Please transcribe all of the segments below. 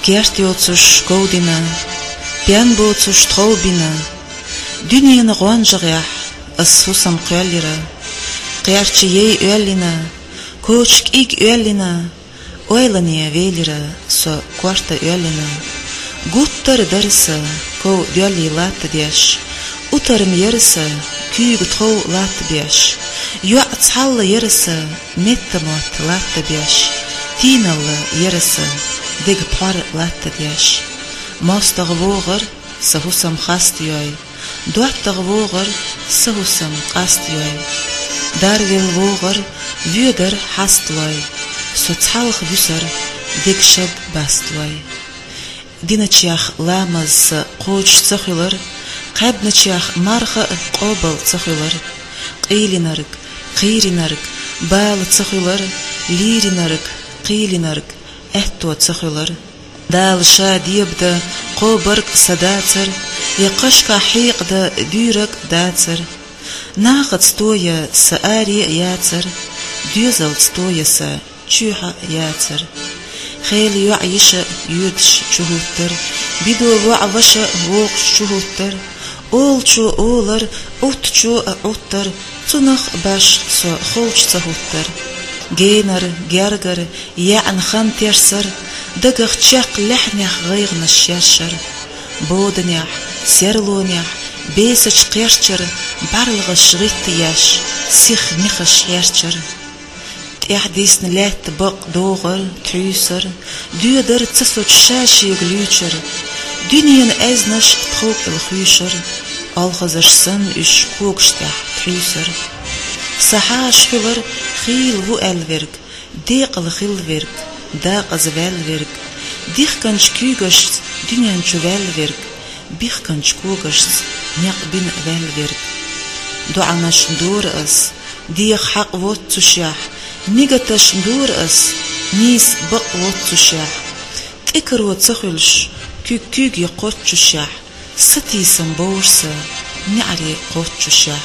Gertiozus Godina, Pianbozus Traubina, Dünien Ronjariach, as Husam Quellira, Gertje Öllina, Coach Ig Öllina, Oilania Velira, so quarta Öllina, Gutter Dersa, Co Dölli Latadiash, Utarm Yersa, Kug Tro Latabiash, Yuat Halla Yersa, Metamot Latabiash, Tinal Yersa, Dig Par Latadiash, Mostar Voger, Sahusam Hastioi, Dotter Voger, Sahusam Hastioi, Darvil Voger, Vüder Hastloi, Sotalch Vüser, Digshad Bastloi. Dinachiach Lamas Coach Zachular, Kabnachiach Marcha Qobal Zachular, Qilinarg, Qirinarg, Bal Zachular, Lirinarg, Qilinarg, Etto Zachular, Dal Sha Diabda, Qobarg Sadatzer, Yaqashka Hiqda Durak Datzer, Naqat Stoya Saari Yatzer, Duzal Stoya Sa, Chuha Yatzer. خيل يعيش يدش شهوتر بدو وعوش ووق شهوتر أول شو أولر أوت شو أوتر تنخ باش سو خلش سهوتر جينر جرجر يعن خان تيرسر دقخ تشاق لحنيخ غيغن الشاشر بودنيح سيرلونيح بيسج قيرشر بارلغش غيتياش سيخ ميخش يرشر Ehdisn let bak doger, truser, duurder tissot shashi glucher, dunien eznash trok el khusher, algazers sun ish kookstach truser. Saha schuwer, khil wo elwerk, deqel khilwerk, daqaz welwerk, dichkanch kugast, dunien chuwelwerk, bichkanch koogast, niak bin welwerk. Du'anash door as, diach haq wot tushach, نيجاتش ندور أس نيس بقوت تشاح تكرو تخلش كوك يقوت تشاح ستي سنبورسا نعري قوت تشاح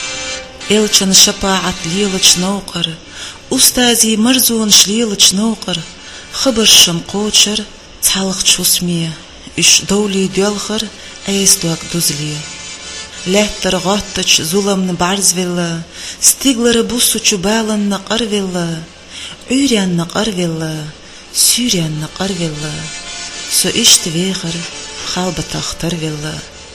إلشان شفاعة ليلش نوقر أستاذي مرزون شليلش نوقر خبر شم قوتشر تحلق تشوسمية إش دولي ديالخر أيس دوك دوزلية لاتر غاتش ظلم نبارز فيلا ستيغلر بوسو چوبالن نقر فيلا عوريان نقر فيلا سوريان نقر فيلا سو اشت فيغر خالبة تختر فيلا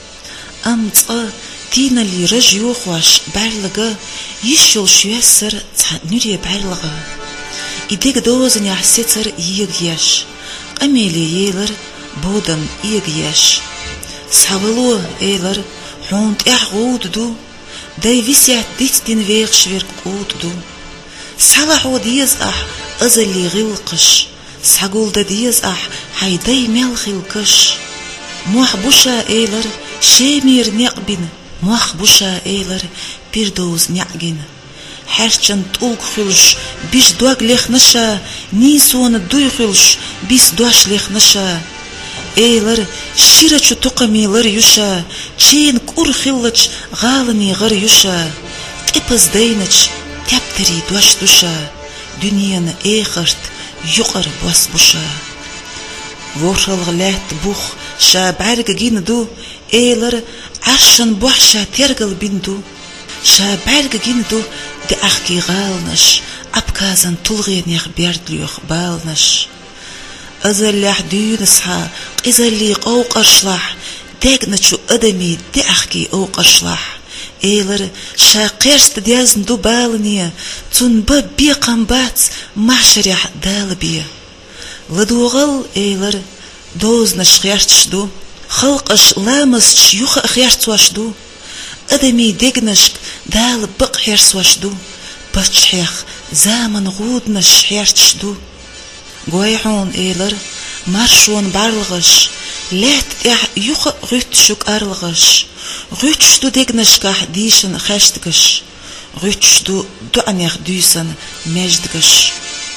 أمتصا تينا لي رجيو خواش بارلغا يشول شويسر تحت نوري بارلغا إديك دوزن يحسيتر يغياش أميلي ييلر بودن يغياش سحولو ايلر Hond goed doe, die wist dit den weerswerk goed doe. Salah dies azali gilqish, sagul dies hij die melgilqish. Muhbusha eiler, shemir niqbin, muhbusha eiler, pirdoos niqgin. Herchen tulk khulsh, bis doag lechnasha, nisoon duikhulsh, bis doash lechnasha. Eiler, shirachu tuqamiler yusha, chain kurkhillach, galani gar yusha, tipas dainach, taptari duash dusha, dunyan eichart, yuqar bas busha. Worshal glet buch, sha barg gindu, eiler, arshan buhsha tergal bindu, sha barg gindu, de achki galnash, abkazan tulgin yach berdluch balnash. أزل حدود صح إزلي قوق أشلح دقنشو أدمي دأحكي أوق أشلح إيلر شاقيرست ديازن دو بالنية تنبا بيقام بات محشريح دالبية لدوغل إيلر دوز نشخيرتش دو خلقش لامس يوخ أخيرتواش دو أدمي دقنشك دال بقحيرسواش دو بچحيخ زامن غود نشخيرتش دو Goyhon eiler, marshon barlgish, let yuch rutschuk arlgish, rutschdu degnishkah dishen chestgish, rutschdu duanech dusen mejdgish.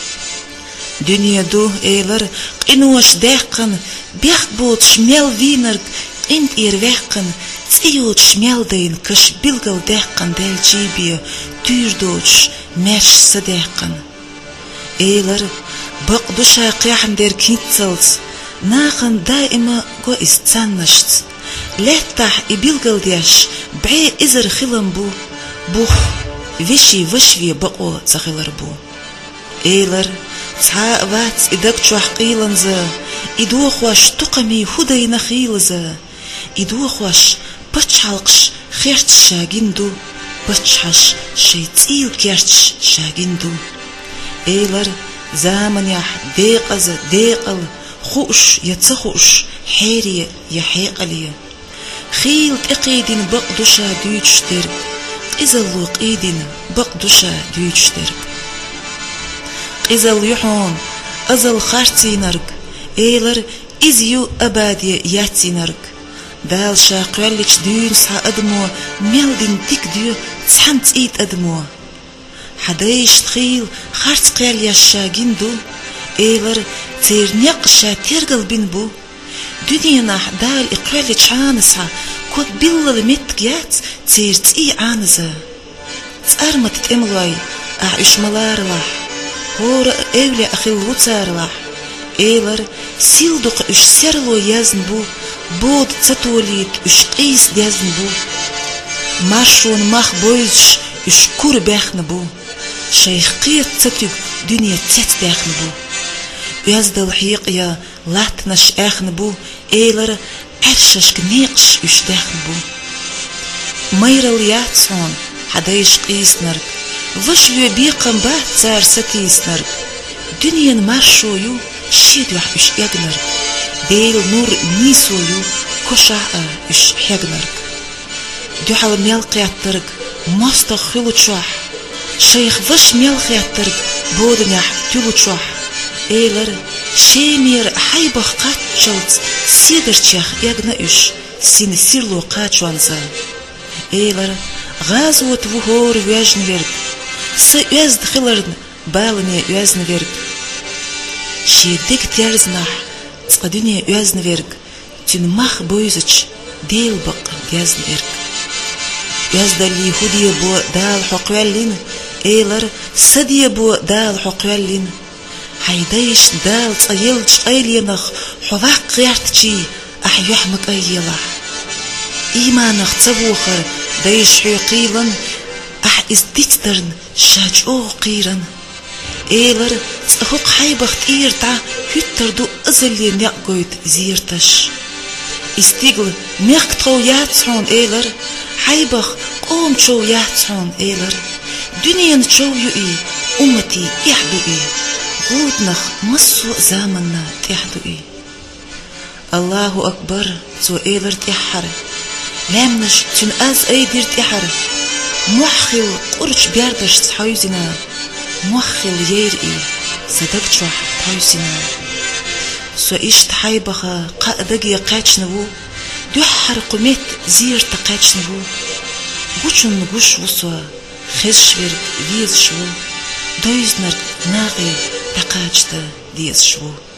Dunia du eiler, qinuash dekken, biechboot schmel wienerg, int wekken, tsiut schmeldein kish bilgal dekken del jibie, duurdoch, mersh sedekken. Eiler, بقدوشا قيحن دير كيتسلز ناخن دائما قو استنشت لتح إبيلغل ديش بعي إزر خلن بو بوخ وشي وشوي بقو تخلر بو إيلر تها وات إدك تشوح قيلنزا إدوخ واش تقمي هدي نخيلزا إدوخ واش بچالقش خيرت شاگندو بچحش شيتيل كيرتش شاگندو إيلر زامن يح ديقز ديقل خوش يتخوش حيري يحيقلي خيل إقيدين بقدوشا دويتشترك إزلو قيدين بقدوشا دويتشترك إزل يحون أزل خارتينرك إيلر إزيو أبادي ياتينرك دال شاقواليش دون سا أدمو ميلدين تيك ديو تحنت إيد أدمو حدايش تخيل خارت قيال ياشاقين دو إيلر تيرنيق شا تيرقل بين بو دنيا دال إقواليش عانسا كود بيلل متقيات تيرتئي عانزا تأرمت تأملواي أعيش ملارلح هور أولي أخيل وطارلح إيلر سيلدق إش سيرلو يازن بو بود تطوليت إش قيس يازن بو ماشون ماخ بويش إش كور باخن بو شيخ قيت تتوك دنيا تت باخن بو يازد الحيق يا لاتنش آخن بو إيلر عرشش كنيقش إش داخن بو ميرل ياتسون حدايش قيس نرك وشوي بيقم بات زار ستيس نرك دنيا ماشويو شيدوح إش يغنرك ديل نور نيسويو كشاء إش حيغنرك دوحل ميلقياترك مستخلو تشوح شيخ وش ميلقياترك بودنيح تلو تشوح إيلر شيمير حيبخ قاتشلت سيدر تشيخ يغنا إش سين سيرلو قاتشوانزا إيلر غازوة وهور ويجن ورك سيوزد خلرن بالني ويزن ورك شيدك تيرزنح تقدني ويزن ورك تنمخ بويزج ديل بق ويزن ورك يزد اليهودية بو دال حقوالين إيلر سدية بو دال حقوالين حيدايش دال تقيلج قيلينخ حواق غيرتشي أحيوحمك أيلح إيمانخ تبوخر دايش حيقيلن أح إزديتدرن شاجعو قيرن إيلر تأخوق حيبخ تيرتا هتردو أزلي نقويد زيرتش استيقل ميقتغو ياتسون إيلر حيبخ قوم تشو ياتسون إيلر دنيا تشو يؤي أمتي يحدو إي غودنخ مصو زامننا تحدو إي الله أكبر تو إيلر تحر لامنش تن أز أيدير تحر موخل قرش بيردش تحوزنا موخل ييرئي صدقشوح تحوزنا سو إيش تحيبخا قادقي قاتشنبو دوحر قميت زير تقاتشنبو قوشن قوش وصوا خشبرك ديز شو دويزنر ناغي تقاتشتا ديز شو